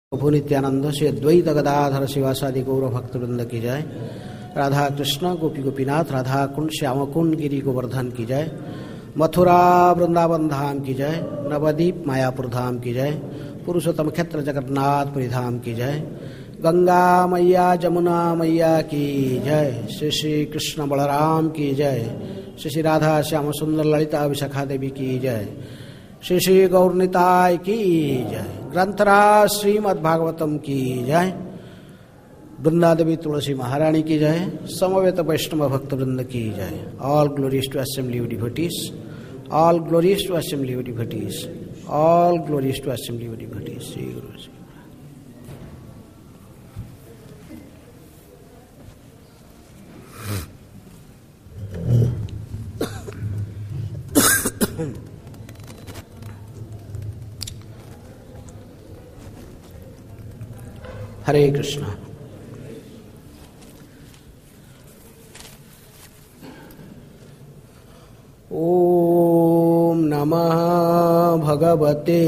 प्रभु नित्यानंद श्री अद्वैत गदाधर शिवासादि गौर भक्तवृंद की जय। राधा कृष्ण गोपी गोपीनाथ राधा कुंड श्याम कुंड गिरी गोवर्धन की जय। मथुरा वृंदावन धाम की जय। नवदीप मायापुर धाम की जय। पुरुषोत्तम क्षेत्र जगन्नाथपुरी धाम की जय। गंगा मैया जमुना मैया की जय। श्री श्री कृष्ण बलराम की जय। श्री श्री राधा श्याम सुंदर ललिता विशाखा देवी की जय। श्री श्री गौरनिताय की जय। ग्रंथराज श्रीमद्भागवतम की जय। वृंदा देवी तुलसी महारानी की जय। समवेत वैष्णव भक्त वृंद की जय। All glories to assembly of devotees, all glories to assembly of devotees, all glories to assembly of devotees. Shri guru ji. हरे कृष्ण। ओम नमः भगवते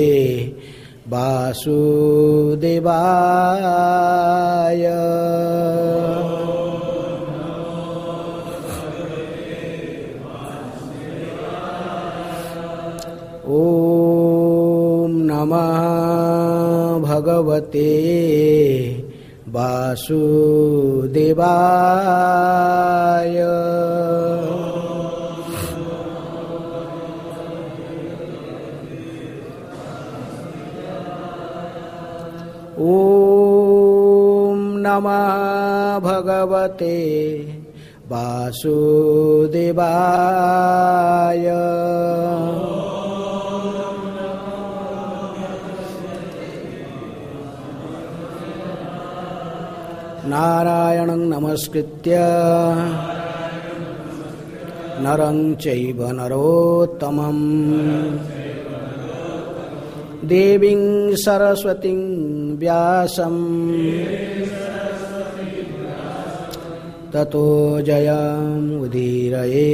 वासुदेवाय। ओम नमः भगवते वासुदेवाय। ओम नमः भगवते वासुदेवाय। नारायणं नमस्कृत्य नरं चैव नरोत्तमं देवीं सरस्वतीं व्यासं ततो जयमुदीरये।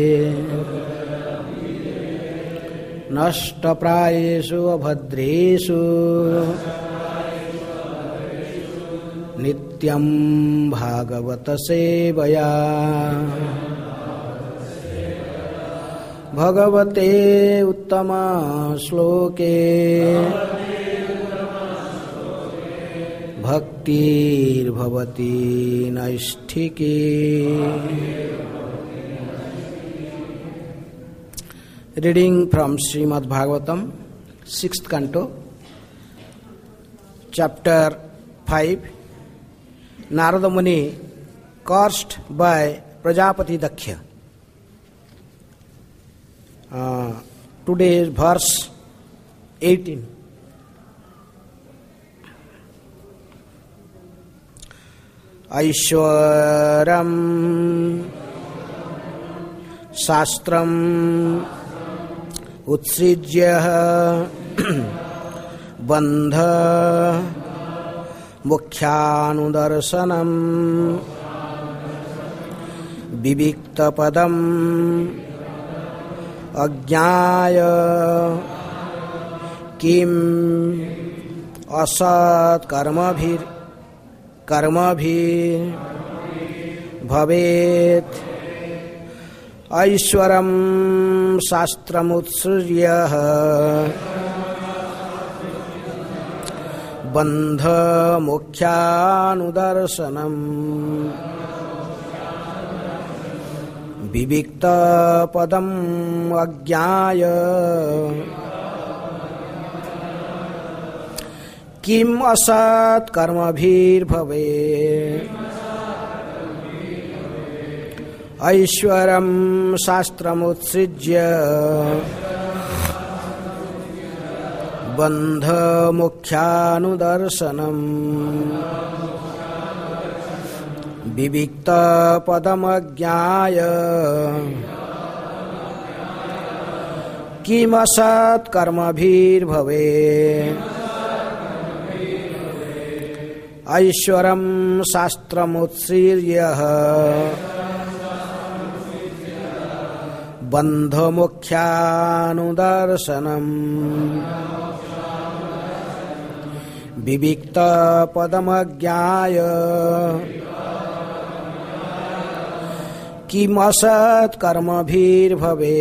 नष्टप्रायेषु अभद्रेषु नित्यं भागवत सेवया। भगवते उत्तम श्लोके भक्तिर्भवति नैष्ठिकी। Reading from Srimad Bhagavatam 6th canto, chapter 5. Narada Muni cursed by Prajapati Daksha. Today's verse 18. Aishwaram Shastram Utsrijya Bandha मुख्यानुदर्शनम विविक्तपदम अज्ञाय किम असत् कर्मभिर् भवेत्। ऐश्वरं शास्त्रमुत्सृज्य बंध मुख्यानुदर्शनम विविक्त पदम अज्ञाय किम असत् कर्मभिर्भवे। ऐश्वरं शास्त्रमुत्सृज्य बंध मुख्यानुदर्शनम विविक्त पदमज्ञाय किमसत् कर्मभिर्भवे। ऐश्वरं शास्त्रमुत्सृज्य बंध मुख्यानुदर्शनम विविक्त पदमज्ञाय किमसत् कर्मभिर्भवे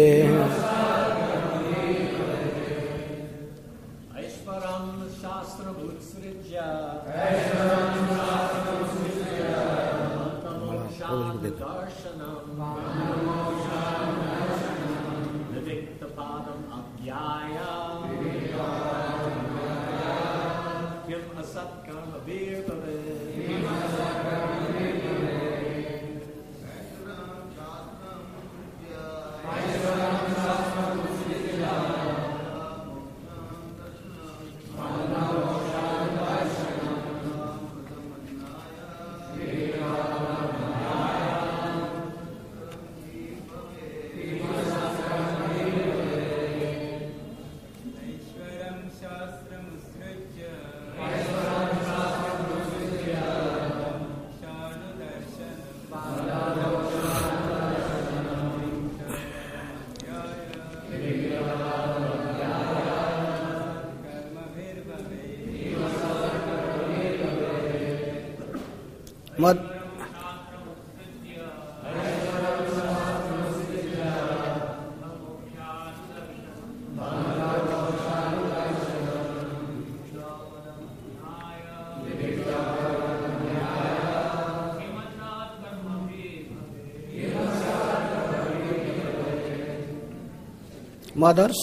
Mothers,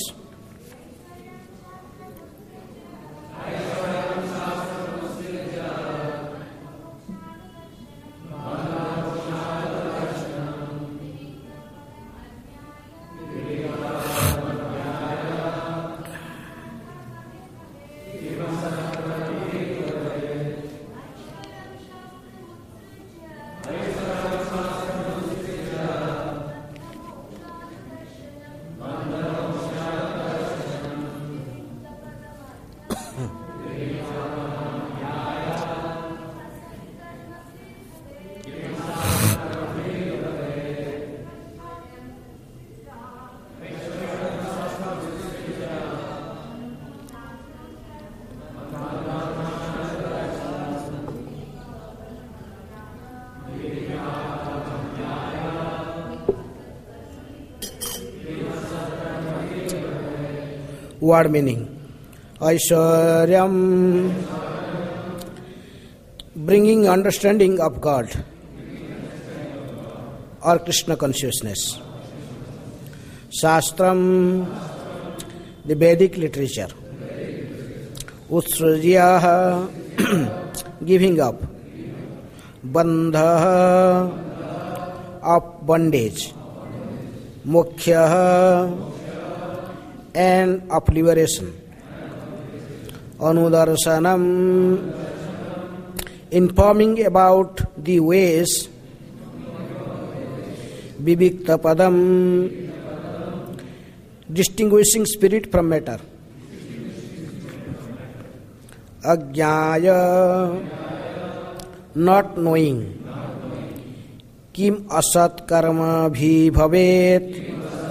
word meaning. Aishwaryam, bringing understanding of God or Krishna consciousness. Shastram, the Vedic literature. Utsrajya, giving up. Bandha, of bondage. Mukhya, and of liberation. Anudarsanam, informing about the ways. Vivikta padam, distinguishing spirit from matter. Ajnaya, not knowing. Kim asat karma bhi bhavet,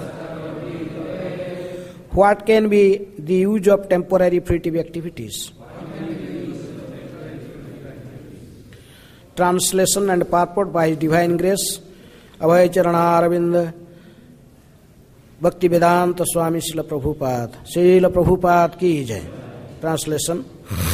what can be the use of temporary fruitive activities? Translation and purport by His Divine Grace, Abhay Charanaravind, Bhaktivedanta Swami Srila Prabhupada. Srila Prabhupada ki jai. Translation.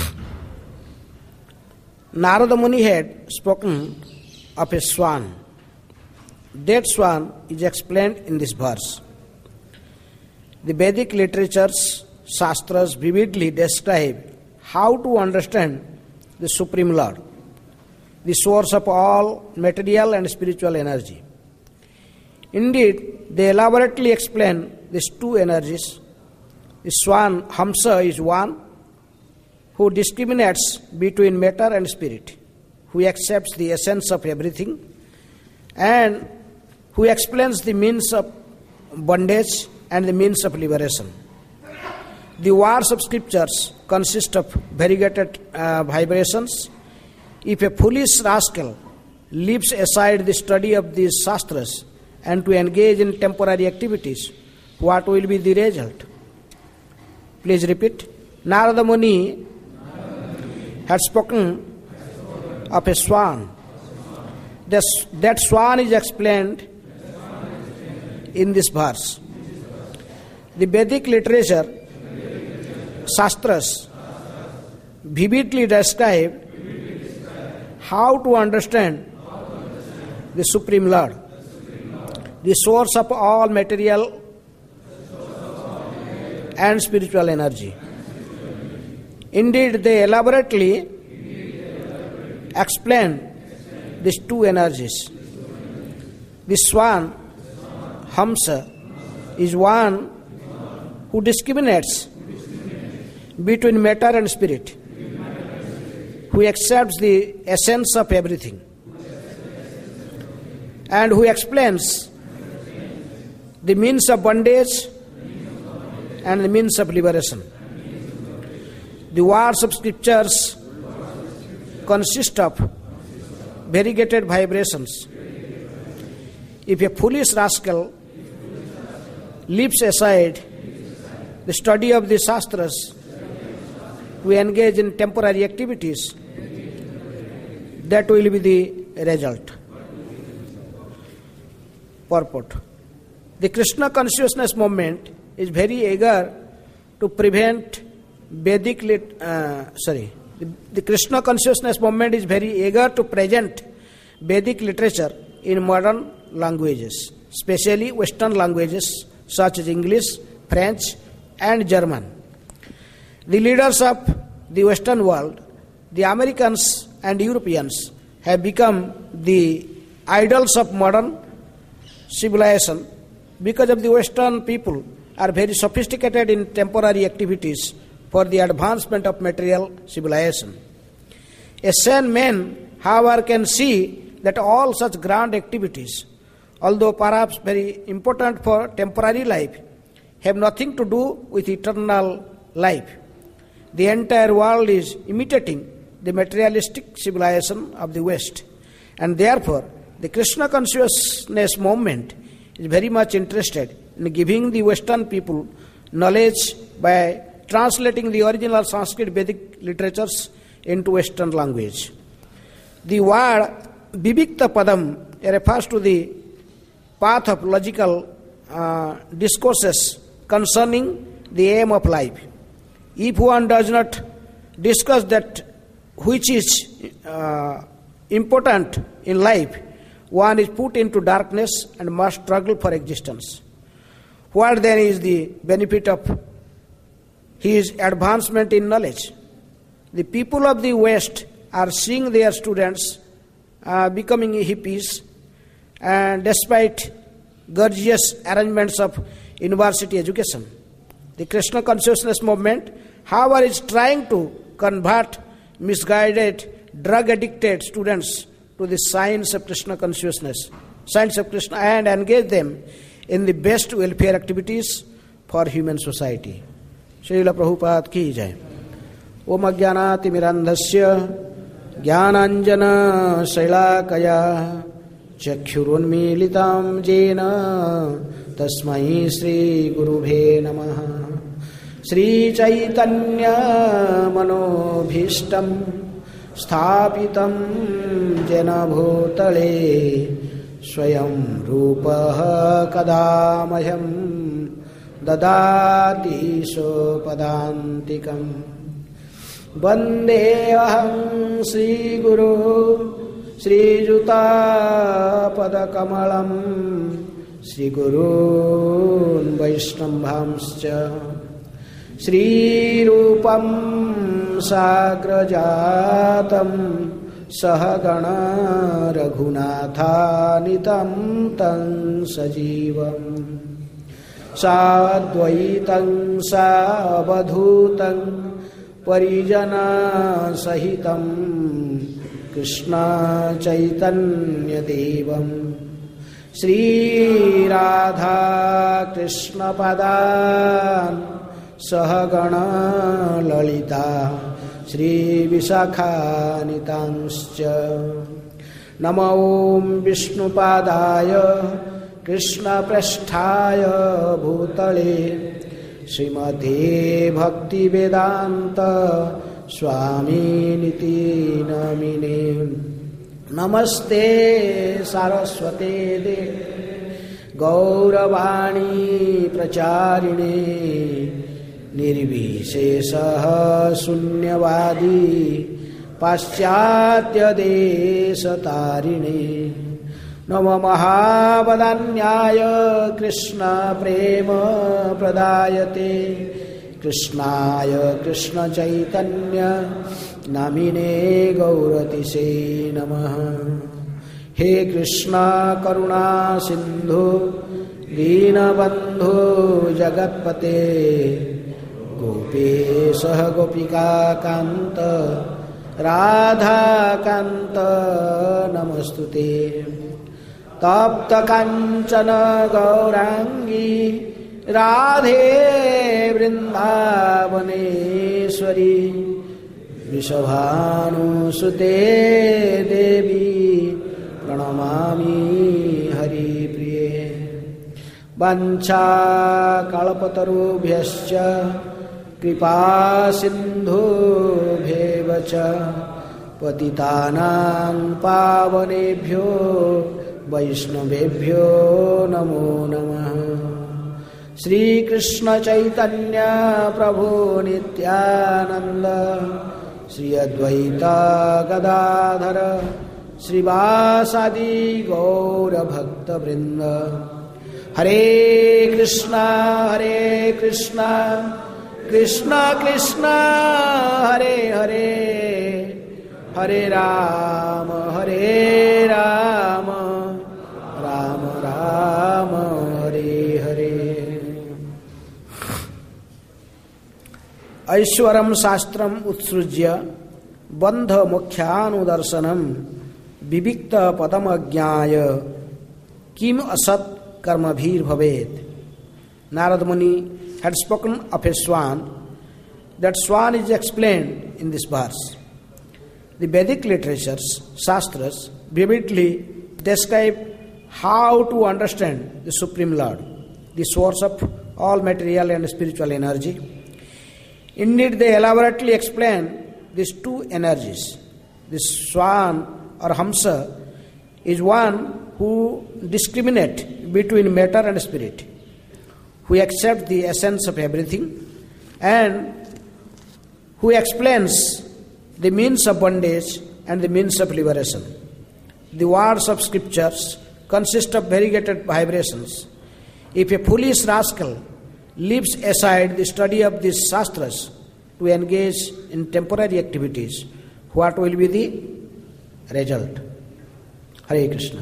Narada Muni had spoken of a swan. That swan is explained in this verse. The Vedic literatures, Shastras vividly describe how to understand the Supreme Lord, the source of all material and spiritual energy. Indeed, they elaborately explain these two energies. The swan, Hamsa, is one who discriminates between matter and spirit, who accepts the essence of everything, and who explains the means of bondage and the means of liberation. The words of scriptures consist of variegated vibrations. If a foolish rascal leaves aside the study of these shastras and to engage in temporary activities, what will be the result? Please repeat. Narada Muni had spoken of a swan. That swan is explained in this verse. The Vedic literature, Shastras, vividly describe how to understand the Supreme Lord, the source of all material and spiritual energy. Indeed, they elaborately explain these two energies. The swan, Hamsa, is one who discriminates between matter and spirit, who accepts the essence of everything, and who explains the means of bondage and the means of liberation. The words of scriptures consist of variegated vibrations. If a foolish rascal leaves aside the study of the Shastras to engage in temporary activities, that will be the result. Purport. The Krishna consciousness movement is very eager to prevent the Krishna consciousness movement is very eager to present Vedic literature in modern languages, especially Western languages such as English, French, and German. The leaders of the Western world, the Americans and Europeans, have become the idols of modern civilization because of the Western people are very sophisticated in temporary activities for the advancement of material civilization. A sane man, however, can see that all such grand activities, although perhaps very important for temporary life, have nothing to do with eternal life. The entire world is imitating the materialistic civilization of the West, and therefore the Krishna consciousness movement is very much interested in giving the Western people knowledge by translating the original Sanskrit Vedic literatures into Western language. The word Vivikta Padam refers to the path of logical discourses concerning the aim of life. If one does not discuss that which is important in life, one is put into darkness and must struggle for existence. What then is the benefit of his advancement in knowledge? The people of the West are seeing their students becoming hippies, and despite gorgeous arrangements of university education. The Krishna consciousness movement, however, is trying to convert misguided, drug-addicted students to the science of Krishna consciousness, science of Krishna, and engage them in the best welfare activities for human society. Srila Prabhupada ki jai. Om Ajnanati Mirandhasya Jnananjana Shailakaya Chakshurunmilitam Jena Tasmai Shri Gurubhe Namaha. Shri Chaitanya Manobhishtam Sthapitam Jena Bhutale Swayam Rupaha Kadamayam Dadati Sopadantikam Vande Aham Sri Guru Sri Juta Padakamalam Sri Gurun Vaishnambhamscha Sri Rupam Sagrajatam Sahagana Raghunatha Tam Sajivam Sadvaitam Savadhutam Parijana Sahitam Krishna Chaitanya Devam Sri Radha Krishna Padan Sahagana Lalita Sri Visakhanitamscha Namo Om Vishnu Padaya Krishna Prasthaya Bhutale Srimate Bhakti Vedanta स्वामिनिति नामिने। नमस्ते सारस्वते देवे गौरवाणी प्रचारिणे निर्विशेषः शून्यवादी पाश्चात्य देशतारिणे। नम महावदान्याय कृष्ण प्रेम प्रदायते कृष्णाय कृष्ण चैतन्य नामिने गौरतिसे नमः। हे कृष्ण करुणा सिंधु दीनबंधु जगत्पते गोपेश गोपिका कांत राधा कांत नमस्तुते। तप्त कांचन गौरांगी राधे वृंदावनेश्वरी वृषभानुसुते देवी प्रणमामि हरिप्रिये। वंशा कल्पतरुभ्यश्च कृपा सिन्धुभ्येव च पतितानां पावनेभ्यो वैष्णवेभ्यो नमो नमः। श्री कृष्ण चैतन्य प्रभु नित्यानंद श्री अद्वैत गदाधर श्रीवासादि गौर भक्त वृंद। हरे कृष्णा कृष्ण कृष्ण हरे हरे हरे राम राम राम हरे हरे। ऐश्वरम शास्त्रम उत्सृज्य बंध मोक्षानुदर्शनम विविक्त पदम अज्ञाय किम असत कर्मभीर भवेत। Narad Muni had spoken of a swan. That swan is explained in this verse. The Vedic literatures, Shastras, vividly describe how to understand the Supreme Lord, the source of all material and spiritual energy. Indeed, they elaborately explain these two energies. The swan or Hamsa is one who discriminates between matter and spirit, who accepts the essence of everything, and who explains the means of bondage and the means of liberation. The words of scriptures consist of variegated vibrations. If a foolish rascal leaves aside the study of these Shastras to engage in temporary activities, what will be the result? Hare Krishna.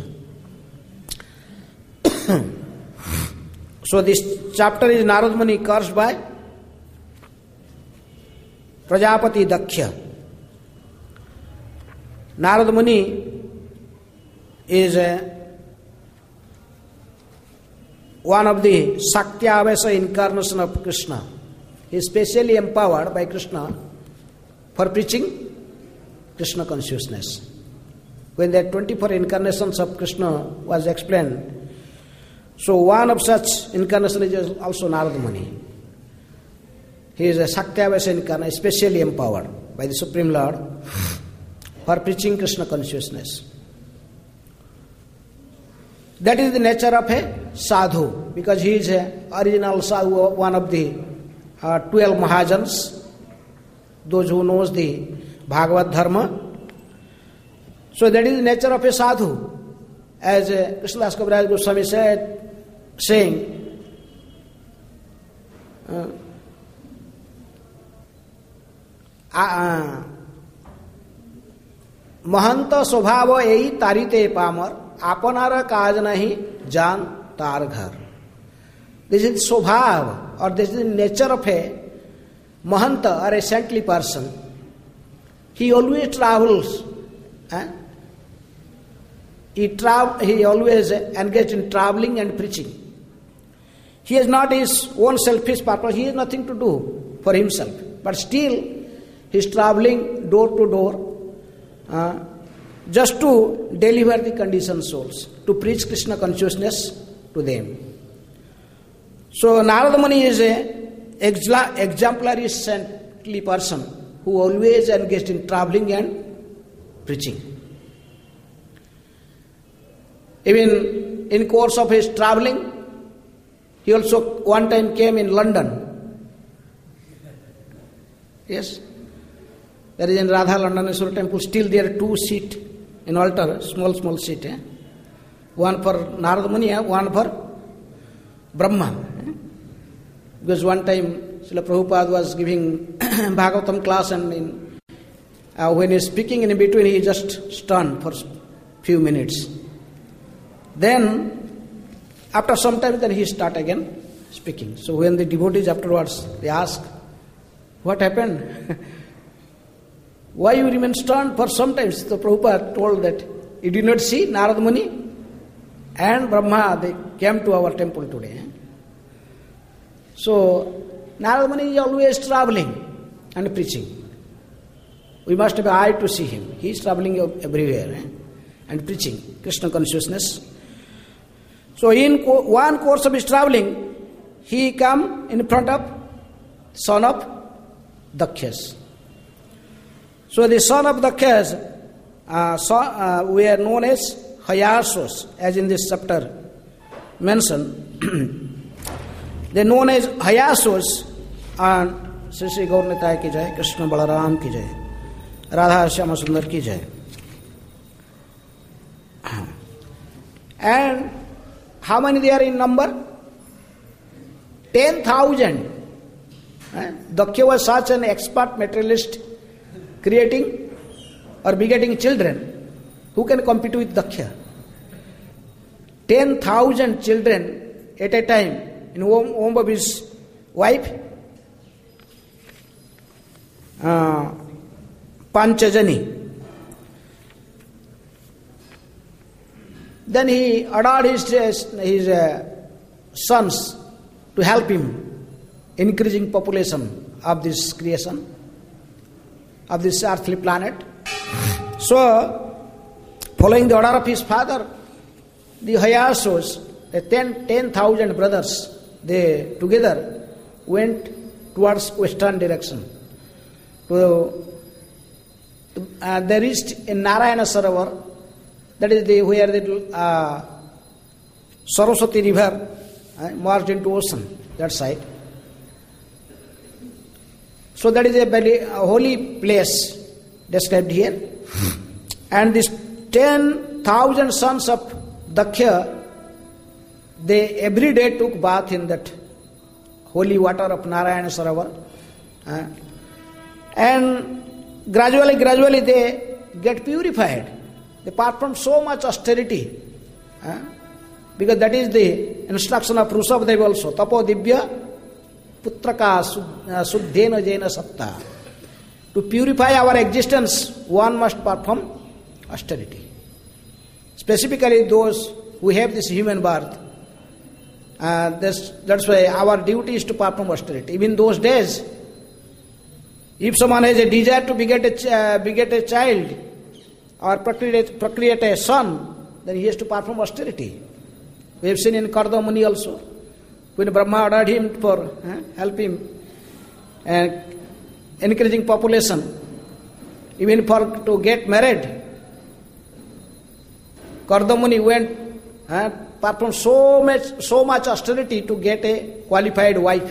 So this chapter is Narad Muni cursed by Prajapati Daksha. Narad Muni is one of the Sakyavasa incarnation of Krishna. He is specially empowered by Krishna for preaching Krishna consciousness. When the 24 incarnations of Krishna was explained, so one of such incarnation is also Narad Muni. He is a Sakyavasa incarnation, specially empowered by the Supreme Lord for preaching Krishna consciousness. That is the nature of a sadhu, because he is a original sadhu, one of the 12 Mahajans, those who knows the Bhagavad Dharma. So that is the nature of a sadhu. As Krishnadas Kaviraj Goswami said, saying, महंत स्वभाव यही तारिते Palmer आपनार काज नहीं जान तार घर. This is स्वभाव, or this is the nature of a mahanta or a saintly person. He always travels. He always engaged in traveling and preaching. He has not his own selfish purpose. He has nothing to do for himself. But still, he is traveling door to door just to deliver the conditioned souls, to preach Krishna consciousness to them. So Narada Muni is an exemplary saintly person who always engaged in traveling and preaching. Even in course of his traveling, he also one time came in London. Yes, there is in Radha Landaneswara temple, still there are 2 seats in altar, small seat. One for Narada Muni, one for Brahma. Because one time Srila Prabhupada was giving Bhagavatam class, and when he is speaking in between, he just stunned for few minutes. Then, after some time, then he start again speaking. So when the devotees afterwards, they ask, what happened? Why you remain stunned for some time? So Prabhupada told that, you did not see Narada Muni and Brahma, they came to our temple today. So, Narada Muni is always traveling and preaching. We must have an eye to see him. He is traveling everywhere and preaching Krishna consciousness. So, in one course of his traveling, he come in front of son of Dakhyas. So, the son of Dakhyas were known as Hayasos, as in this chapter mentioned. They are known as Hayasos, and Sri Sri Gaur Nitai ki jai, Krishna Balaram ki jai, Radha Shyama Sundar ki jai. And how many they are in number? 10,000. Dakhya was such an expert materialist, creating or begetting children. Who can compete with Dakhya? 10,000 children at a time in home of his wife, Panchajani. Then he ordered his sons to help him increasing population of this creation, of this earthly planet. So, following the order of his father, the Hayasos, 10,000 brothers, they together went towards western direction. They reached in Narayana Sarovar, that is where the Saraswati river merged into ocean, that side. So that is a very holy place described here. And these 10,000 sons of Dakhya, they every day took bath in that holy water of Narayana Sarovar. And gradually they get purified. They perform so much austerity. Because that is the instruction of Rushabdev also. Tapo Divya Putraka Suddhena Jena Satta. To purify our existence, one must perform austerity. Specifically those who have this human birth. That's why our duty is to perform austerity. Even those days, if someone has a desire to beget a child or procreate a son, then he has to perform austerity. We have seen in Karda Muni also, when Brahma ordered him for help him and increasing population, even for to get married, Karda Muni went performed so much austerity to get a qualified wife.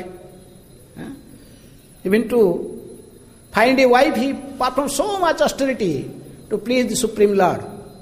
Even to find a wife, he performed so much austerity to please the Supreme Lord.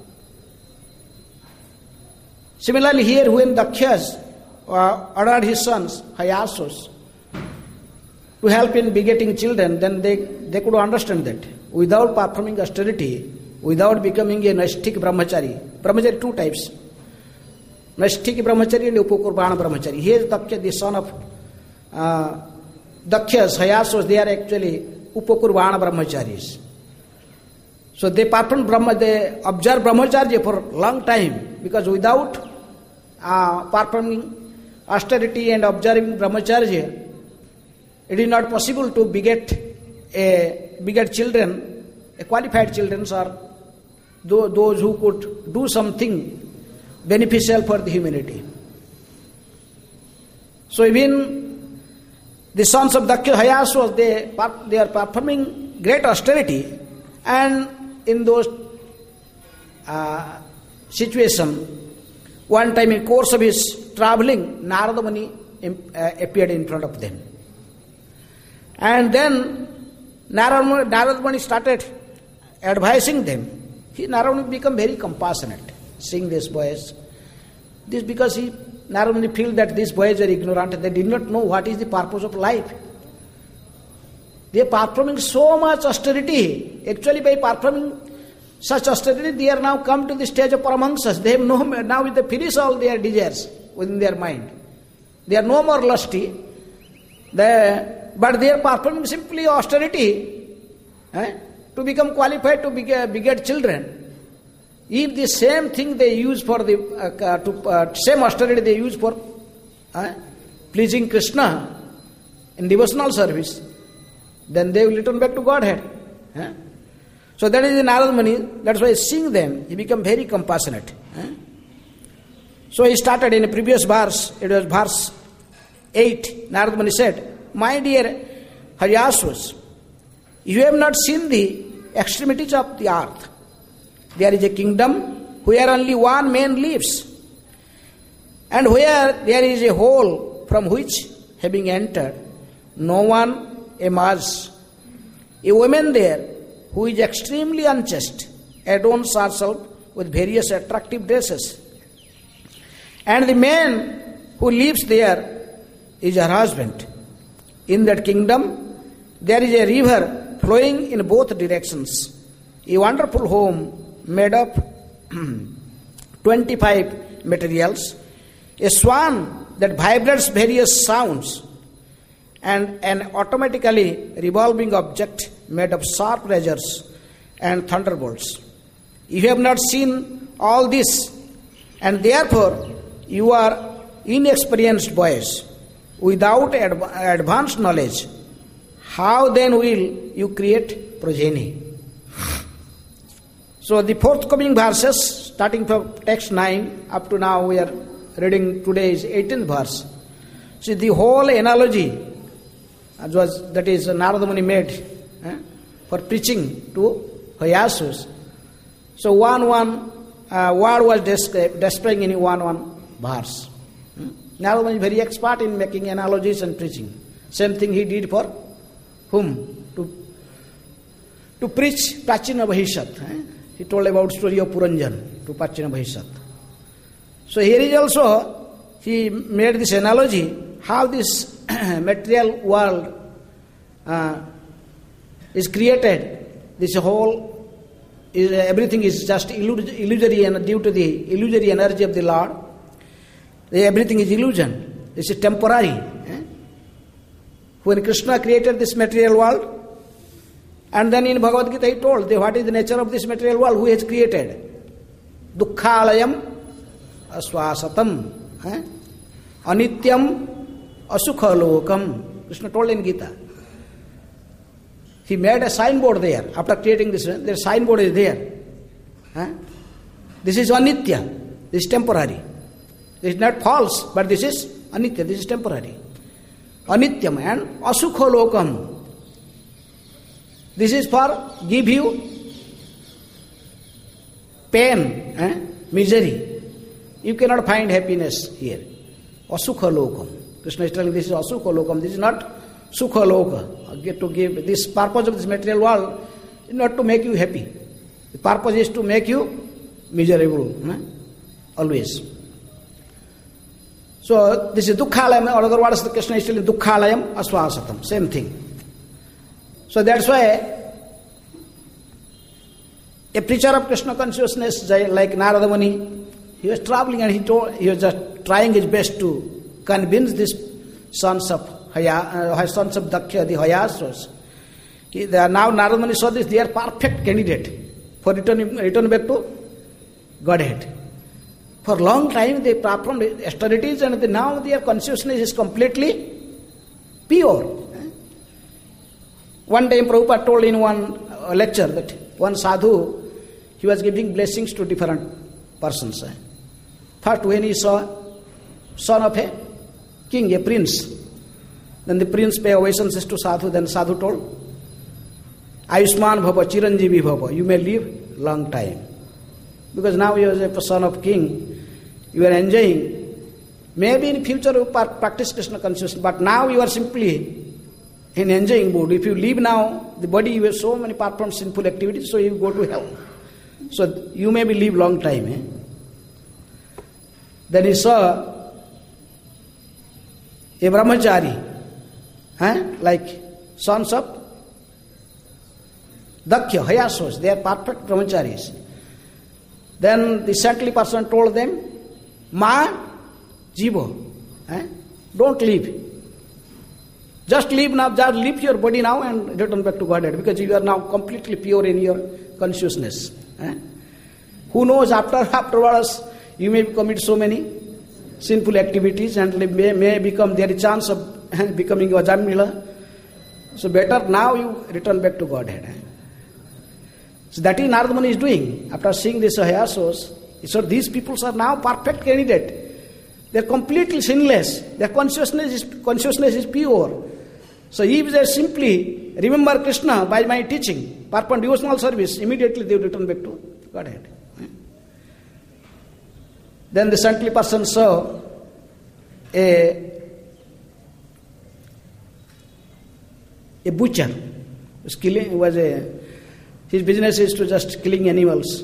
Similarly, here when Dakhyas ordered his sons, Hayasos, to help in begetting children, then they could understand that without performing austerity, without becoming a Naisthik Brahmachari. Brahmachari 2 types. Naisthik Brahmachari and Upakurbana Brahmachari. Here Dakhya, the son of Dakhyas, Hayasos, they are actually Upakurbana Brahmacharis. So they perform they observe Brahmacharya for a long time, because without performing austerity and observing Brahmacharya, it is not possible to beget children, qualified children, or those who could do something beneficial for the humanity. So even the sons of Dakhya Hayasos, they are performing great austerity, and in those situations, one time in course of his traveling, Narada Muni appeared in front of them. And then Narada Muni started advising them. Narada Muni became very compassionate, seeing these boys. This because Narada Muni feel that these boys are ignorant, they did not know what is the purpose of life. They are performing so much austerity. Actually, by performing such austerity, they are now come to the stage of Paramahamsas. They have now they finish all their desires within their mind. They are no more lusty. But they are performing simply austerity to become qualified to beget children. If the same thing they use for same austerity they use for pleasing Krishna in devotional service, then they will return back to Godhead. So that is the Narada Muni. That's why seeing them, he became very compassionate. So he started in a previous verse, it was verse 8. Narada Muni said, "My dear Haryasus, you have not seen the extremities of the earth. There is a kingdom where only one man lives, and where there is a hole from which, having entered, no one emerges. A woman there who is extremely unchaste adorns herself with various attractive dresses, and the man who lives there is her husband. In that kingdom there is a river flowing in both directions, a wonderful home made of 25 materials, a swan that vibrates various sounds, and an automatically revolving object made of sharp razors and thunderbolts. You have not seen all this, and therefore you are inexperienced boys without advanced knowledge. How then will you create progeny?" So the forthcoming verses, starting from text 9 up to now, we are reading today's 18th verse. See, the whole analogy that is Narada Muni made for preaching to Haryasus. So one word was described in one verse. Narada Muni is very expert in making analogies and preaching. Same thing he did for whom? To preach Prachina Bhaishat. He told about story of Puranjan to Prachina Bhaishat. So here is also, he made this analogy, how this material world is created. This whole, everything is just illusory, and due to the illusory energy of the Lord, everything is illusion. This is temporary. When Krishna created this material world, and then in Bhagavad Gita he told, what is the nature of this material world, who has created? Dukkhalayam aswasatam, anityam asukhalokam. Krishna told in Gita. He made a signboard there. After creating this, their signboard is there. This is anitya. This is temporary. This is not false, but this is anitya. This is temporary. Anityam and asukhalokam. This is for give you pain, misery. You cannot find happiness here. Asukhalokam. Krishna is telling this is asukhalokam. This is not sukhaloka. To give this purpose of this material world is not to make you happy. The purpose is to make you miserable. Always. So this is dukkhalayam, or other words, Krishna is telling dukkhalayam aswasatam. Same thing. So that's why a preacher of Krishna consciousness like Narada Muni, he was traveling and he was just trying his best to convince these sons of Daksha, the Haryasas. Now Narada Muni saw this, they are perfect candidate for return back to Godhead. For a long time they performed austerities, and now their consciousness is completely pure. One time Prabhupada told in one lecture that one sadhu, he was giving blessings to different persons. First when he saw son of a king, a prince, then the prince paid obeisances to sadhu, then sadhu told, Ayushman Bhava, Chiranjeevi Bhava. You may live long time. Because now you are a son of king, you are enjoying. Maybe in future you practice Krishna consciousness, but now you are simply in enjoying mood. If you leave now, the body, you have so many performed sinful activities, so you go to hell. So you may live long time. Then he saw a brahmachari, like sons of Dakya, Hayasos, they are perfect brahmacharis. Then the saintly person told them, Ma Jivo, don't leave. Just leave now, just leave your body now and return back to Godhead, because you are now completely pure in your consciousness. Who knows, afterwards you may commit so many sinful activities and may become, there is chance of becoming a Jamila. So better now you return back to Godhead. So that is Narada Muni is doing. After seeing this Hayasos, so these people are now perfect candidate. They are completely sinless. Their consciousness is pure. So if they simply remember Krishna by my teaching, perform devotional service, immediately they will return back to Godhead. Then the saintly person saw a butcher. His business is to just killing animals.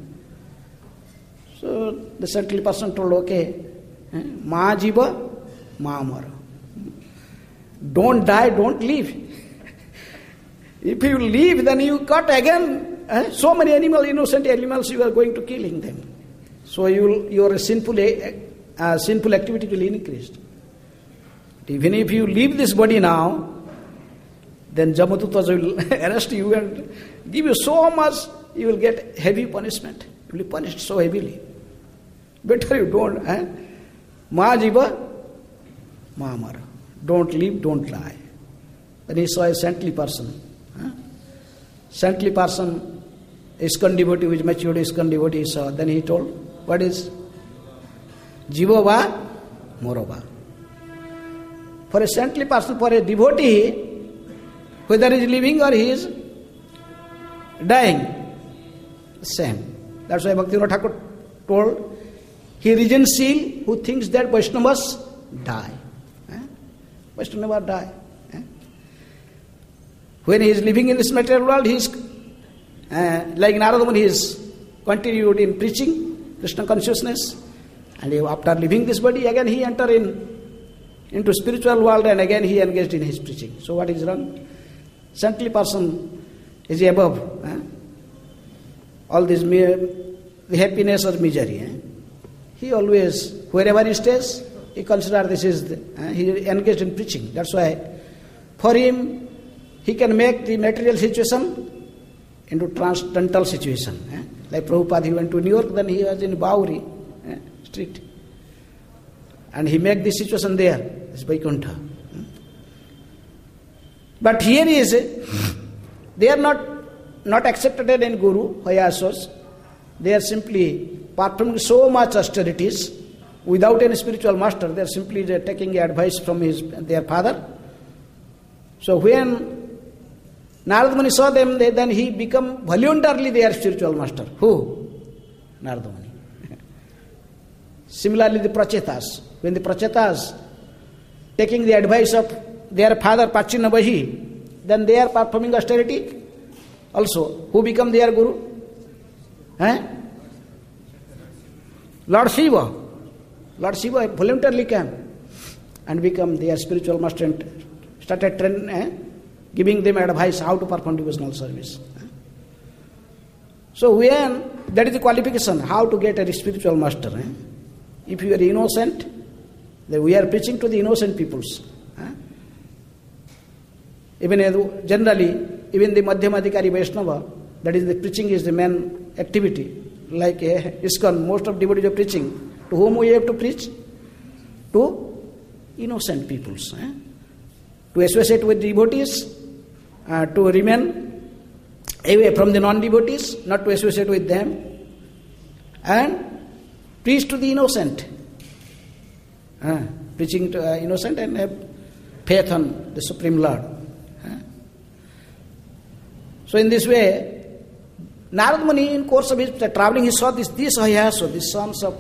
So the saintly person told, okay, Ma Jiva, Ma Amara. Don't die, don't leave. If you leave, then you got again so many innocent animals, you are going to killing them. So your sinful activity will increase. Even if you leave this body now, then Jamadutas will arrest you and give you so much, you will get heavy punishment. You will be punished so heavily. Better you don't. Ma Jiva, Ma Amara. Don't leave, don't lie. Then he saw a saintly person. Saintly person, ISKCON devotee, which matured ISKCON devotee he saw. Then he told, what is? Jiva va, moro va. For a saintly person, for a devotee, whether he is living or he is dying, same. That's why Bhaktivinoda Thakur told, he regenshil who thinks that Vaishnavas die. Vaishnavas die. When he is living in this material world, he is like Narada Muni, he is continued in preaching Krishna consciousness, and after leaving this body, again he enter into spiritual world, and again he engaged in his preaching. So what is wrong? Saintly person is above all this the happiness or misery. He always, wherever he stays, he considers this is he engaged in preaching. That's why for him he can make the material situation into transcendental situation. Like Prabhupada, he went to New York, then he was in Bowery street, and he made this situation there. It's Vaikuntha. But here is, they are not accepted in Guru, Hayasos. They are simply performing so much austerities without any spiritual master. They are simply taking advice from their father. So when Narada Muni saw them, then he became voluntarily their spiritual master. Who? Narada Muni. Similarly, the Prachetas. When the Prachetas taking the advice of their father Pachinavahi, then they are performing austerity also. Who become their guru? Lord Shiva. Lord Shiva voluntarily came and become their spiritual master and started giving them advice how to perform devotional service. So when that is the qualification, how to get a spiritual master. If you are innocent, then we are preaching to the innocent peoples. Even generally, even the Madhyamadikari Vaishnava, that is the preaching is the main activity. Like ISKCON, most of devotees are preaching. To whom we have to preach? To innocent peoples. To associate with devotees, to remain away from the non-devotees, not to associate with them, and preach to the innocent. Preaching to innocent and have faith on the Supreme Lord. So in this way, Narad Muni, in course of his traveling, he saw this Hayaso, the sons of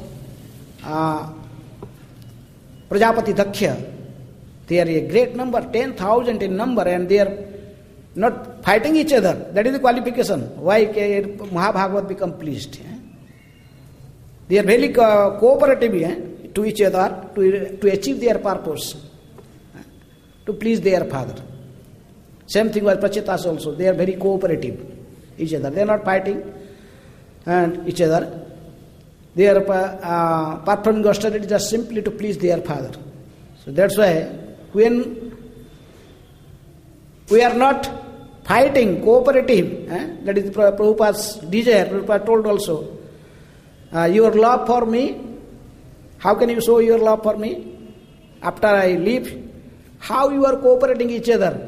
Prajapati Daksha. They are a great number, 10,000 in number, and they are not fighting each other. That is the qualification. Why Mahabhagavat become pleased? They are very cooperative to each other to achieve their purpose, to please their father. Same thing with Prachetas also. They are very cooperative each other. They are not fighting and each other. They are performing austerity just simply to please their father. So that's why when we are not fighting, cooperative, that is Prabhupada's desire. Prabhupada told also, your love for me, how can you show your love for me? After I leave, how you are cooperating each other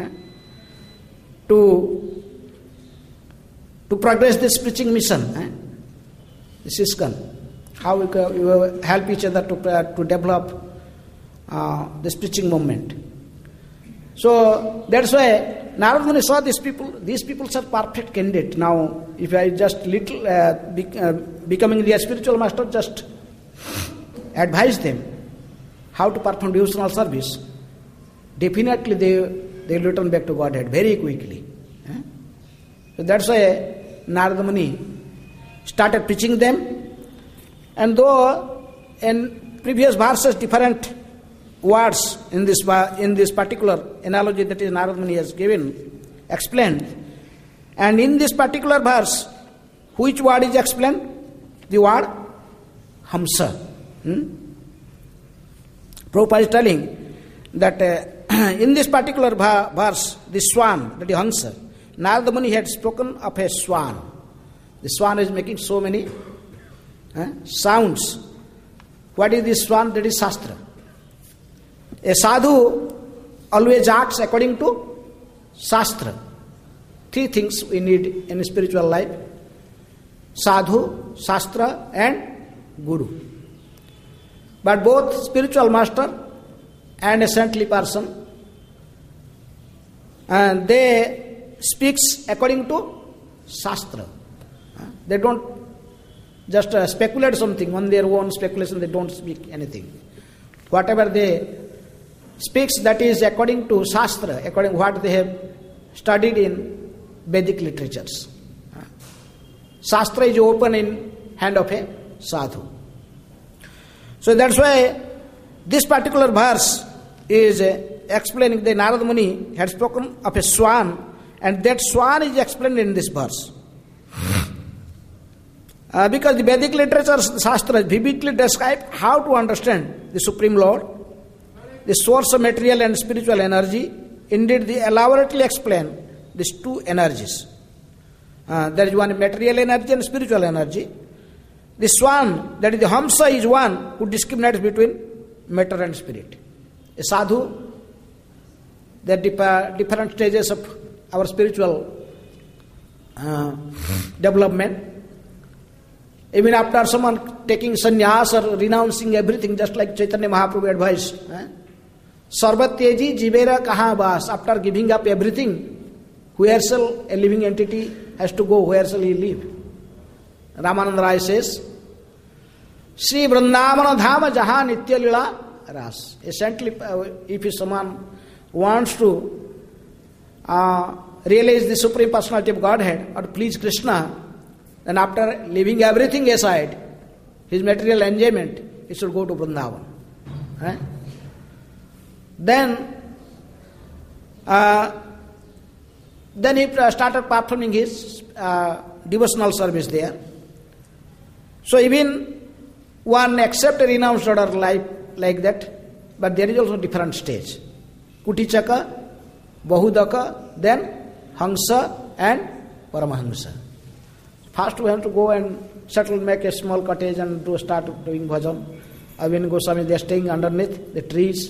to progress this preaching mission, this ISKCON. How you help each other to develop this preaching movement. So that's why Narad Muni saw these people are perfect candidate. Now, if I just little becoming their spiritual master, just advise them how to perform devotional service, definitely they will return back to Godhead very quickly. So that's why Narad Muni started preaching them, and though in previous verses different words in this particular analogy that is Narad Muni has explained, and in this particular verse, which word is explained? The word Hamsa. Prabhupada is telling that in this particular verse, the swan, that is Hamsa, Narad Muni had spoken of a swan. The swan is making so many sounds. What is this swan? That is Shastra. A sadhu always acts according to Shastra. Three things we need in spiritual life: sadhu, Shastra, and Guru. But both spiritual master and a saintly person, and they speaks according to Shastra. They don't just speculate something on their own speculation. They don't speak anything. Whatever they speaks, that is according to Shastra, according to what they have studied in Vedic literatures. Shastra is open in hand of a sadhu. So that's why this particular verse is explaining that Narad Muni had spoken of a swan, and that swan is explained in this verse. Because the Vedic literature, Shastra, vividly describe how to understand the Supreme Lord, the source of material and spiritual energy. Indeed, they elaborately explain these two energies. There is one material energy and spiritual energy. The swan, that is the Hamsa, is one who discriminates between matter and spirit. A sadhu, there are different stages of our spiritual development. Even after someone taking sannyas or renouncing everything, just like Chaitanya Mahaprabhu advised, Sarvat Teji Jivera Kaha Vas, after giving up everything, where shall a living entity has to go, where shall he live? Ramananda Rai says, Sri Vrindavana Dhama Jaha Nitya Lila Ras. Essentially, if someone wants to realize the Supreme Personality of Godhead or to please Krishna, then after leaving everything aside, his material enjoyment, he should go to Vrindavan. Then he started performing his devotional service there. So even one accepts a renounced order like that, but there is also different stage. Kutichaka, Bahudaka, then Hamsa and Paramahamsa. First we have to go and settle, make a small cottage and start doing bhajan. When Goswami, they are staying underneath the trees.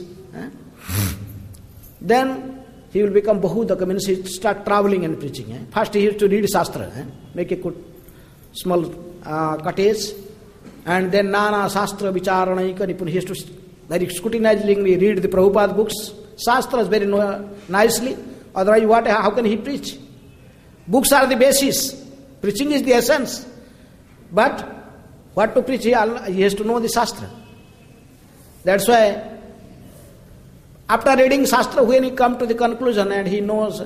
Then he will become Bahudaka, means he start traveling and preaching. First he used to read Shastra, make a good small cottage, and then Nana Shastra Vicharanaika Nipun. He used to very scrutinizingly read the Prabhupada books, Shastras very nicely. Otherwise, how can he preach? Books are the basis. Preaching is the essence. But what to preach? He has to know the Shastra. That's why after reading Shastra, when he comes to the conclusion and he knows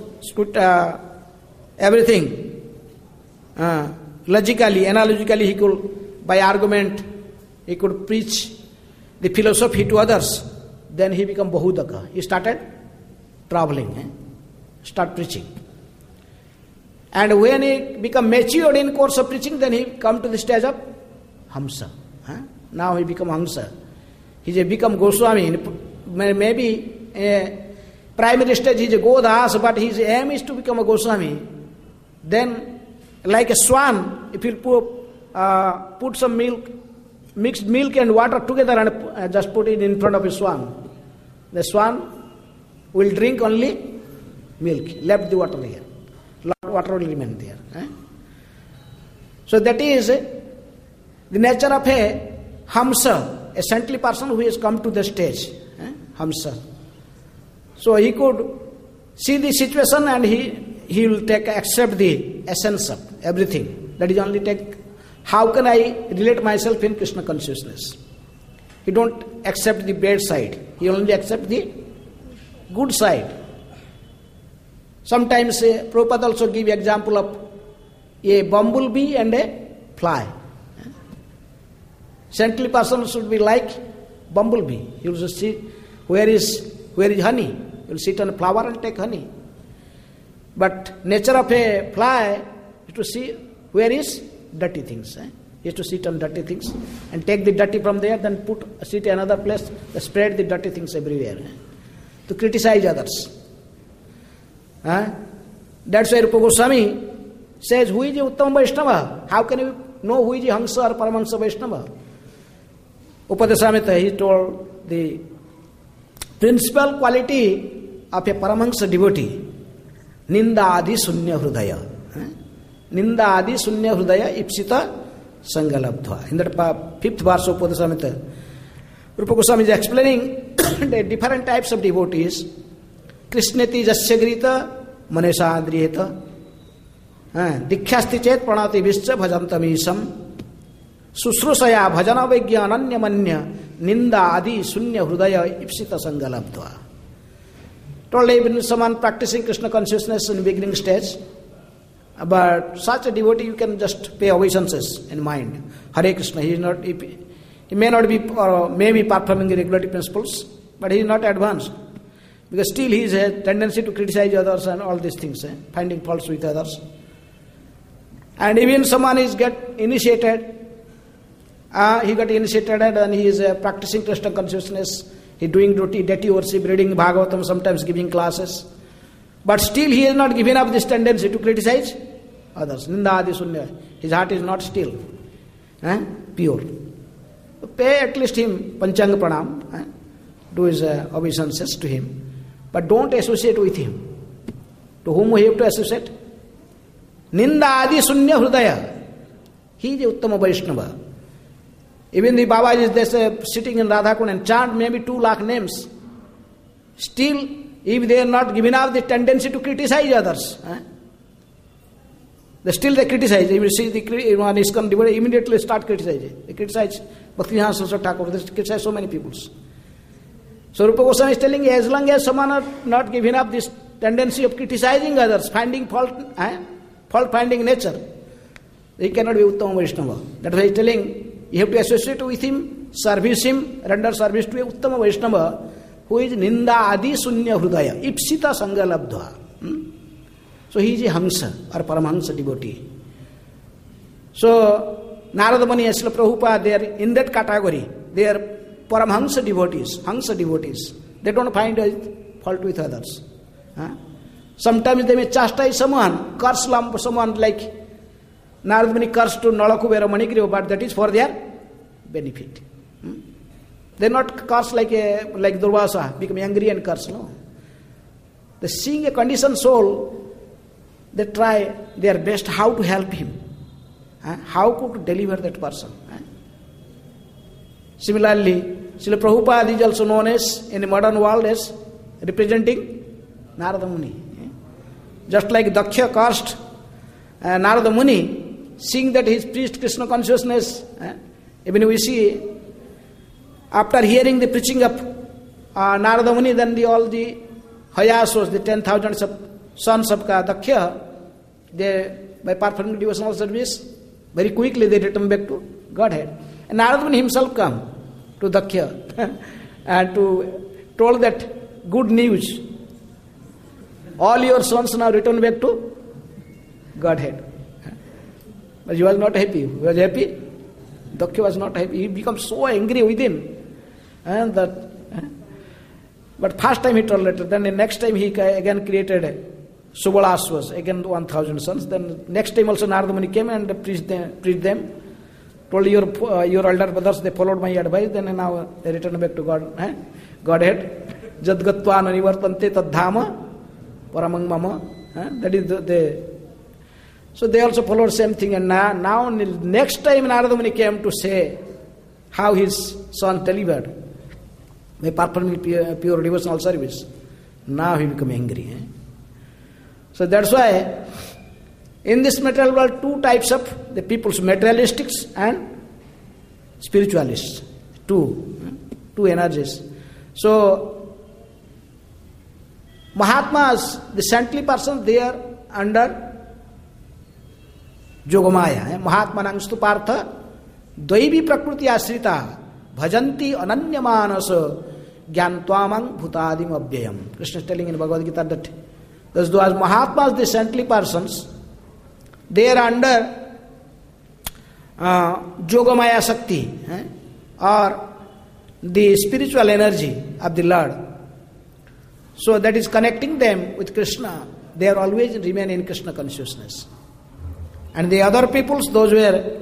everything, logically, analogically, he could, by argument, he could preach the philosophy to others. Then he became Bahudaka. He started traveling, start preaching. And when he become matured in course of preaching, then he come to the stage of Hamsa. Now he become Hamsa. He become Goswami. Maybe a primary stage he is a Godas, but his aim is to become a Goswami. Then, like a swan, if you put some milk, mixed milk and water together and just put it in front of a swan, the swan will drink only milk, left the water here. Water will remain there. So that is the nature of a Hamsa, a saintly person who has come to the stage. Hamsa. So he could see the situation and he will accept the essence of everything. That is only how can I relate myself in Krishna consciousness? He don't accept the bad side. He only accepts the good side. Sometimes Prabhupada also give example of a bumblebee and a fly. Saintly person should be like bumblebee. He will just see where is honey. He will sit on a flower and take honey. But nature of a fly is to see where is dirty things. He has to sit on dirty things and take the dirty from there, then sit in another place, spread the dirty things everywhere. To criticize others. That's why Rupa Goswami says, who is the Uttama Vaishnava? How can you know who is the Hamsa or Paramahansa Vaishnava? Upadesamrita, he told the principal quality of a Paramahansa devotee, Ninda Adi Sunya Hrudaya. Ninda Adi Sunya Hrudaya Ipsita Sangalabdhva. In that 5th verse of Upadesamrita, Rupa Goswami is explaining the different types of devotees. Krishneti jasya grita manesha adriyeta dikhyasti chet pranati vischa bhajantamisam susrusaya bhajana vegya ananya manya ninda adi sunya hrudaya ipsita sangalabdva. Told even someone practicing Krishna consciousness in the beginning stage, but such a devotee you can just pay obeisances in mind. Hare Krishna, he may not be or may be performing the regulative principles, but he is not advanced. Because still he has a tendency to criticize others and all these things, finding faults with others. And even someone is get initiated, he got initiated and he is practicing Krishna consciousness, he is doing deity worship, reading Bhagavatam, sometimes giving classes. But still he has not given up this tendency to criticize others. Ninda Adi Sunya. His heart is not still, pure. Pay at least him Panchanga Pranam, do his obeisances to him. But don't associate with him. To whom we have to associate? Ninda Adi Sunya Hrudaya. He is the Uttama Vaishnava. Even the Baba is there sitting in Radhakund and chant maybe 2 lakh names. Still, if they are not given up the tendency to criticize others, they criticize. If you see the ISKCON devotee, immediately start criticizing. They criticize Bhaktivinoda Saraswati Thakur, they criticize so many people. So Rupa Goswami is telling, as long as someone are not giving up this tendency of criticizing others, finding fault-finding nature, he cannot be Uttama Vaishnava. That's why he is telling, you have to associate with him, service him, render service to a Uttama Vaishnava, who is Ninda Adi Sunya Hrudaya, Ipsita Sangalabdhva. So he is a Hamsa or Paramahansa devotee. So Narada Muni and Srila Prabhupada, they are in that category. They are Paramahansa devotees, Hamsa devotees. They don't find fault with others. Sometimes they may chastise someone, curse someone like Narada Muni cursed to Nalakubera Manigriva, but that is for their benefit. They are not curse like Durvasa, become angry and curse. No. They seeing a conditioned soul, they try their best how to help him. How to deliver that person. Similarly, Srila Prabhupada is also known as, in the modern world, as representing Narada Muni. Just like Daksha cursed Narada Muni, seeing that he has preached Krishna consciousness, even we see, after hearing the preaching of Narada Muni, then all the Hayasos, the 10,000 sons of Daksha, they, by performing devotional service, very quickly they return back to Godhead. And Narada Muni himself come to Daksha and told that good news. All your sons now return back to Godhead. But he was not happy. He was happy? Daksha was not happy. He becomes so angry within. And but first time he tolerated. Then the next time he again created Subalasvas, again 1,000 sons. Then next time also Narada Muni came and preached them. Told your elder brothers, they followed my advice. Then now they return back to Godhead. Jadgatva nanivartante tadhama paramang mama. That is the so they also followed same thing. And now next time Narada Muni came to say how his son delivered by performing pure devotional service, now he become angry. So that's why in this material world, two types of the peoples, materialistics and spiritualists. Two energies. So Mahatmas, the saintly persons, they are under Yogamaya. Mahatmanang stupartha dvaivi prakriti ashrita bhajanti ananyamanasa gyantvamang bhutadim abhyayam. Krishna is telling in Bhagavad Gita that those Mahatmas, the saintly persons, they are under Yogamaya Shakti or the spiritual energy of the Lord. So that is connecting them with Krishna. They are always remain in Krishna consciousness. And the other peoples, those were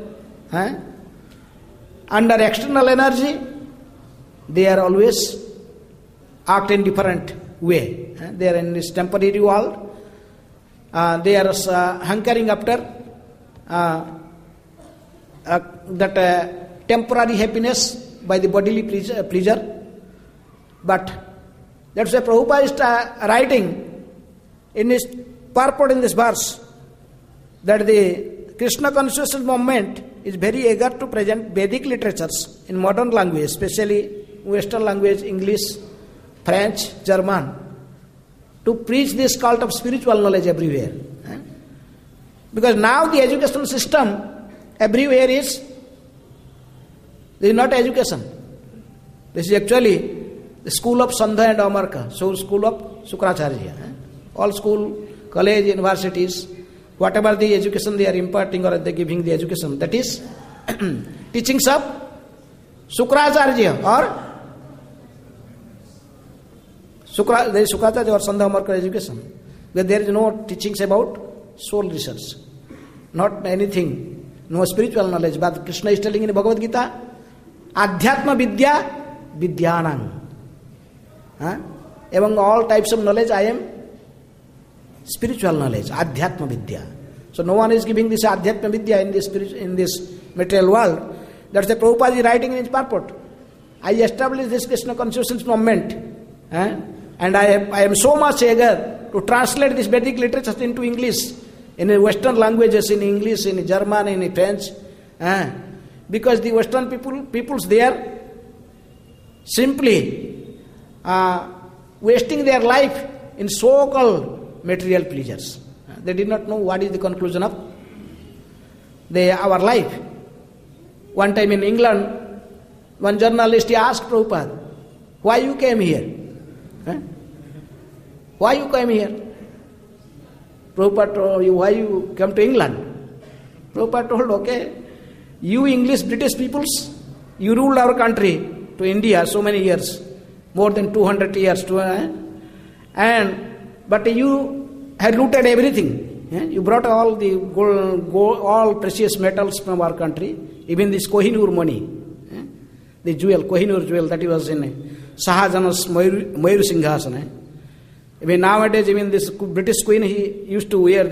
under external energy, they are always act in different way. They are in this temporary world. They are hankering after that temporary happiness by the bodily pleasure. But that's why Prabhupada is writing in his purport in this verse that the Krishna consciousness movement is very eager to present Vedic literatures in modern language, especially Western language, English, French, German, to preach this cult of spiritual knowledge everywhere. Because now the education system everywhere is not education. This is actually the school of Sandha and Amarka, so school of Sukracharya. All school, college, universities, whatever the education they are imparting or they are giving the education, that is teachings of Sukracharya or there is Sukracharya or Sandha Amarka education. There is no teachings about soul research, not anything, no spiritual knowledge. But Krishna is telling in Bhagavad Gita, Adhyatma Vidya Vidyanang. Among all types of knowledge, I am spiritual knowledge, Adhyatma Vidya. So no one is giving this Adhyatma Vidya in this material world. That's the Prabhupada is writing in his purport. I established this Krishna consciousness movement, and I am so much eager to translate this Vedic literature into English, in Western languages, in English, in German, in French, because the Western peoples they are simply wasting their life in so-called material pleasures. They did not know what is the conclusion of our life. One time in England, one journalist asked Prabhupada, why you came here? Why you came here? Prabhupada told you, why you come to England? Prabhupada told, okay, you English British peoples, you ruled our country to India so many years, more than 200 years. But you had looted everything. You brought all the gold, all precious metals from our country, even this Kohinoor money, the jewel, Kohinoor jewel that was in Shahjahan's Mayur Singhasana. Even nowadays, even this British queen, he used to wear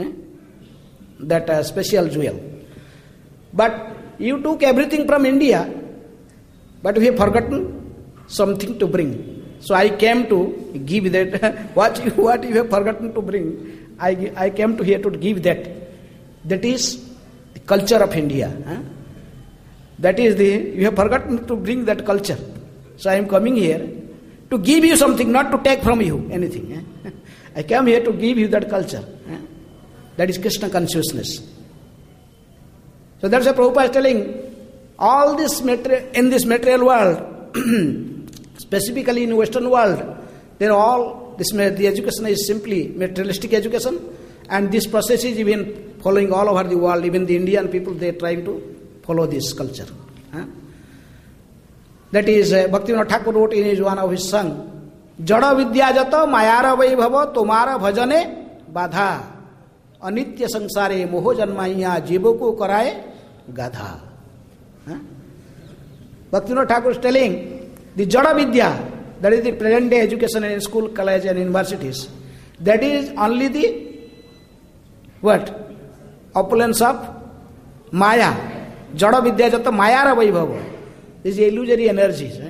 that special jewel. But you took everything from India, but we have forgotten something to bring. So I came to give that. What you have forgotten to bring, I came to here to give that. That is the culture of India. That is you have forgotten to bring that culture. So I am coming here to give you something, not to take from you anything. I come here to give you that culture. That is Krishna consciousness. So that's why Prabhupada is telling, all this in this material world, specifically in Western world, the education is simply materialistic education, and this process is even following all over the world. Even the Indian people, they are trying to follow this culture. That is, Bhaktivinoda Thakur wrote in one of his song, Jada vidya jata mayara vaibhava tomara bhajane badha anitya sangsare moho janmaiya jivo ko karaye gadha. Bhaktivinoda Thakur is telling, the Jada vidya, that is the present day education in school, college and universities, that is only the what? Opulence of Maya. Jada vidya jata mayara vaibhava. This is illusory energies.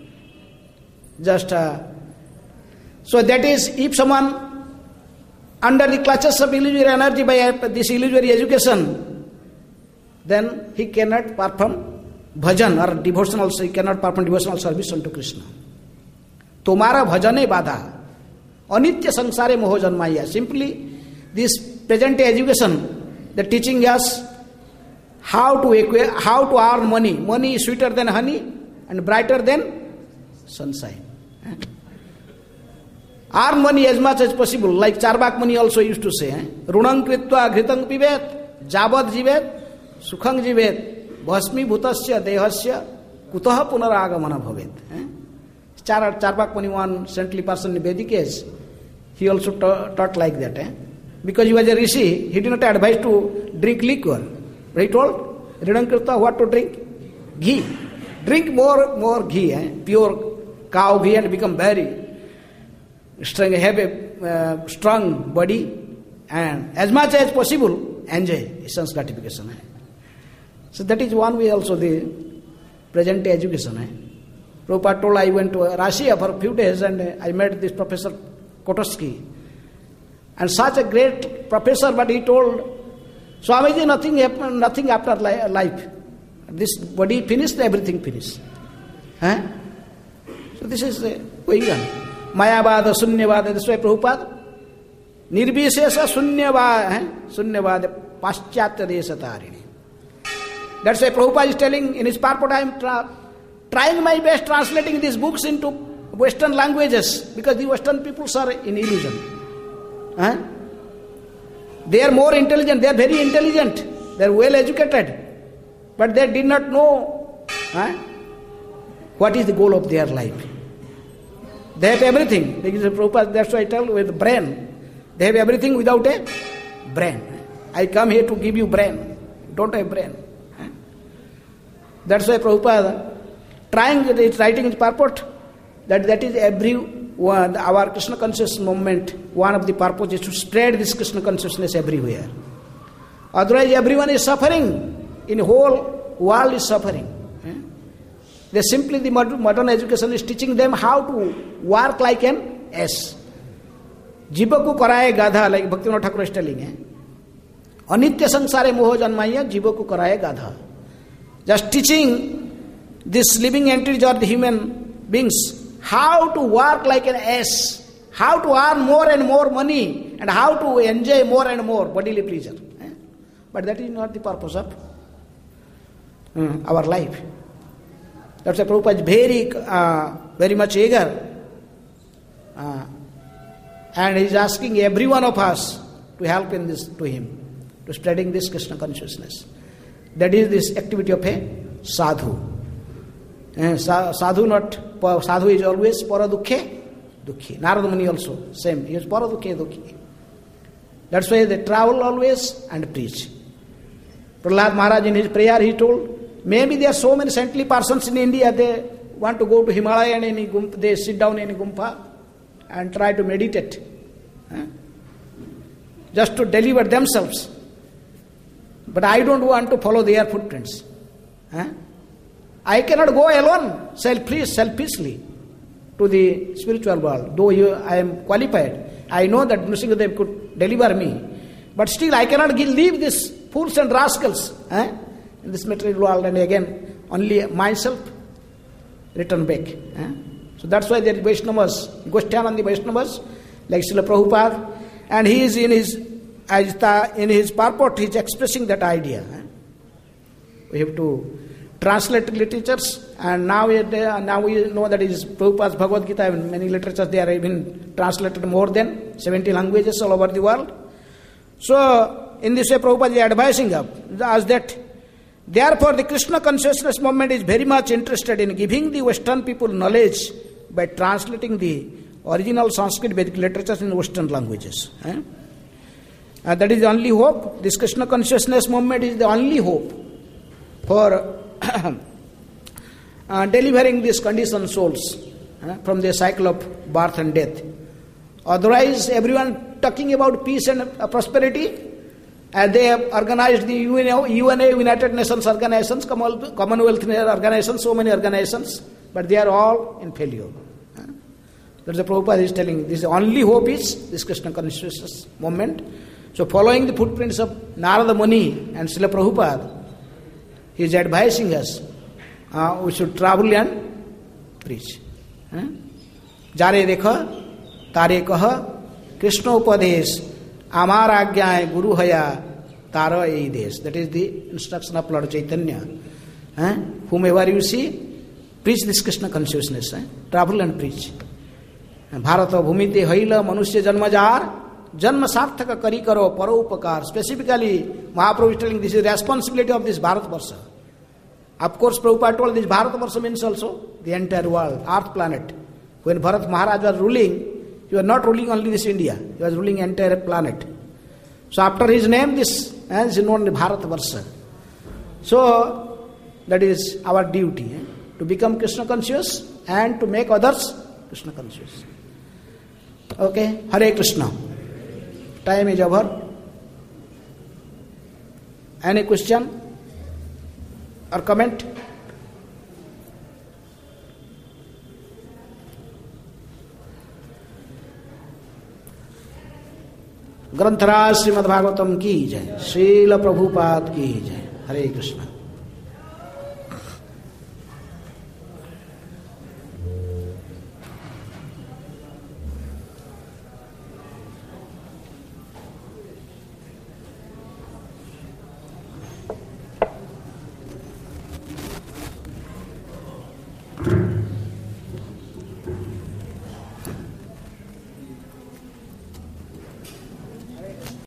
So that is, if someone under the clutches of illusory energy by this illusory education, then he cannot perform bhajan or devotional, he cannot perform devotional service unto Krishna. Tomara bhajane badha anitya sangsare moho janmaya. Simply this present day education, the teaching us how to earn money. Money is sweeter than honey and brighter than sunshine. Earn money as much as possible, like Charbak Muni also used to say, Runang kritva ghritang pivet, jabad jivet, sukhang jivet, bhasmi bhutasya dehasya, kutaha punaragamana bhavet. Charbak Muni, one saintly person in Vedic age, he also taught like that. Because he was a rishi, he did not advise to drink liquor. But he told, Runang kritva, what to drink? Ghee. Drink more ghee, pure cow ghee, and become very strong, have a strong body, and as much as possible enjoy sense gratification. So that is one way also the present day education. Prabhupada told, I went to Russia for a few days and I met this Professor Kototsky. And such a great professor, but he told, Swamiji, nothing after life. This body finished, everything finished. So this is going on. Mayavada, Sunyavada, this way Prabhupada. Nirbishesa Sunyavada, Paschatya Desatarini. That's why Prabhupada is telling in his purport, I am trying my best translating these books into Western languages, because the Western peoples are in illusion. They are more intelligent, they are very intelligent, they are well educated, but they did not know what is the goal of their life. They have everything. That's why I tell with brain. They have everything without a brain. I come here to give you brain. Don't have brain. That's why Prabhupada writing his purport that is everyone, our Krishna consciousness movement, one of the purposes is to spread this Krishna consciousness everywhere. Otherwise everyone is suffering. In whole world is suffering. They simply, the modern education is teaching them how to work like an ass. Jivaku karaye gadha, like Bhaktivinoda Thakur is telling. Anitya sangsare moho janmaya, jivaku karaye gadha. Just teaching this living entities or the human beings how to work like an ass, how to earn more and more money, and how to enjoy more and more bodily pleasure. But that is not the purpose of our life. That's why Prabhupada is very much eager, and he is asking every one of us to help in this to him, to spreading this Krishna consciousness. That is this activity of a sadhu. Sadhu is always paradukhe dukhi. Narada Muni also same. He is paradukhe dukhi. That's why they travel always and preach. Prahlad Maharaj in his prayer he told, maybe there are so many saintly persons in India, they want to go to Himalaya and they sit down in a gumpa and try to meditate. Just to deliver themselves. But I don't want to follow their footprints. I cannot go alone selfishly to the spiritual world. Though I am qualified, I know that Nrsimhadev could deliver me. But still I cannot leave this fools and rascals in this material world, and again only myself return back. So that's why there is Vaishnavas, Goshtyanandi Vaishnavas, like Srila Prabhupada, and he is in his purport, he is expressing that idea. We have to translate literatures, and now we know that is Prabhupada's Bhagavad Gita, in many literatures they are even translated more than 70 languages all over the world. So, in this way Prabhupada is advising us that therefore the Krishna consciousness movement is very much interested in giving the Western people knowledge by translating the original Sanskrit Vedic literatures in Western languages. That is the only hope. This Krishna consciousness movement is the only hope for delivering these conditioned souls from the cycle of birth and death. Otherwise, everyone talking about peace and prosperity, and they have organized the UNA, United Nations organizations, Commonwealth organizations, so many organizations, but they are all in failure. That's the Prabhupada is telling. This only hope is this Krishna consciousness movement. So, following the footprints of Narada Muni and Srila Prabhupada, he is advising us, we should travel and preach. Jare dekha, tare kaha, Krishna upadesh, amar agyaye guru haya, tara ei desh. That is the instruction of Lord Chaitanya. Whomever you see, preach this Krishna consciousness. Travel and preach. Bharata bhumite haila manusya janmajar, janma sarthaka kari karo paropakar. Specifically, Mahaprabhu is telling this is the responsibility of this Bharatvarsha. Of course, Prabhupada told this Bharatvarsha means also the entire world, earth planet. When Bharat Maharaj was ruling, he was not ruling only this India, he was ruling entire planet. So after his name, this is known as Bharatvarsha. So that is our duty, to become Krishna conscious and to make others Krishna conscious. Okay, Hare Krishna. Time is over. Any question or comment? ग्रंथराज Shrimad Bhagavatam की जय, श्रील प्रभुपाद की जय. हरे कृष्ण.